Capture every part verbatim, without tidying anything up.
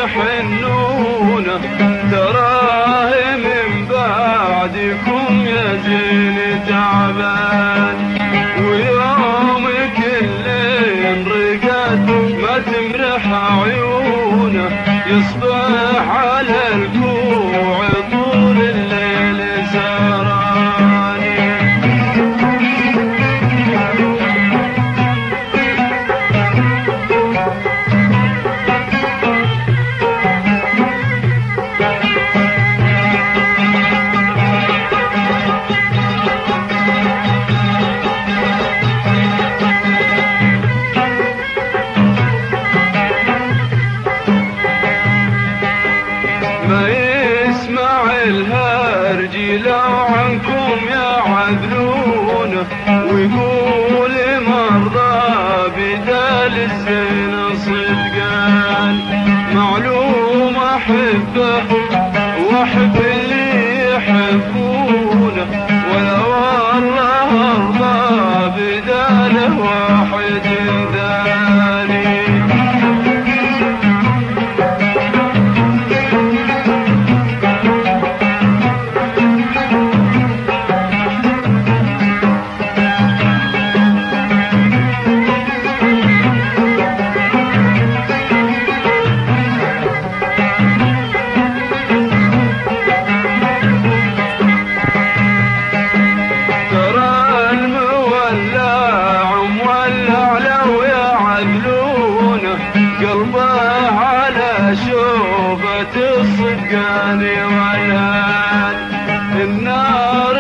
يحنونه تراه من بعدكم يا زين تعبان، ويوم كل رقد ما تمرح عيونه يصبح على الكوع طول الليل سهراني. ما يسمع الهرج لو عنكم يعذلونه، ويقول مرضى بدال الزين صدقان. معلوم احبه واحب اللي يحبونه، ولو الله ارضى بداله واحد ثاني. قلبه على شوفة الصدقان والهان، النار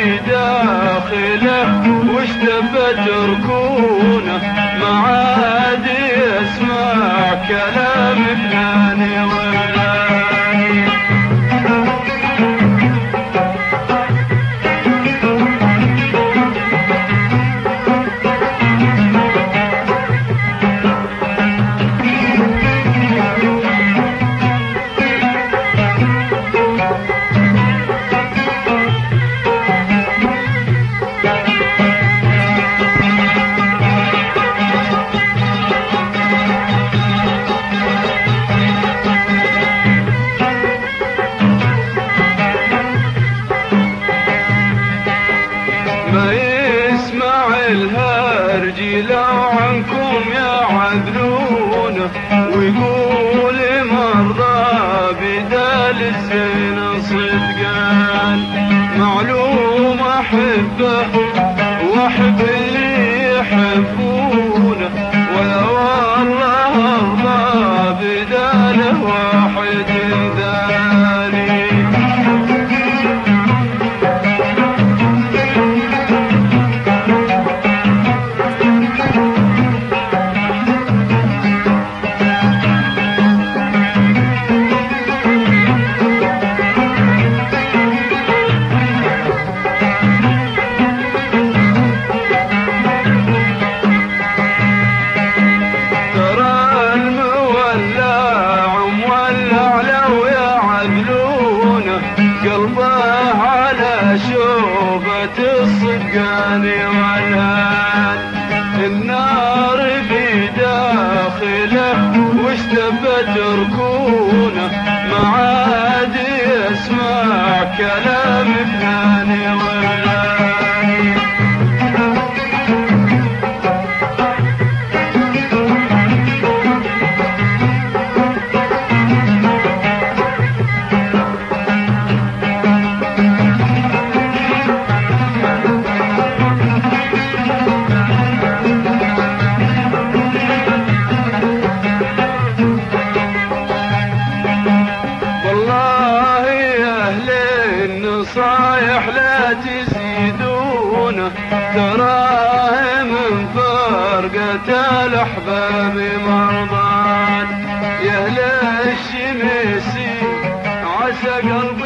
بداخله واشتبت ركونه، ما عاد يسمع كلام فلان وفلان. ما يسمع الهرج لو عنكم يعذلونه، ويقول مرضى بدال الزين صدقان. معلوم احبه واحب اللي يحبونه، ولو الله ارضى بداله واحد ثاني. قلبه على شوفة الصدقان والهان، النار بداخله واشتبت ركونه، ما عاد يسمع كلام فلان وفلان. نصايح لا تزيدونه، تراه من فرقة الأحباب مرضان. يا أهل الشمسي عسى قلب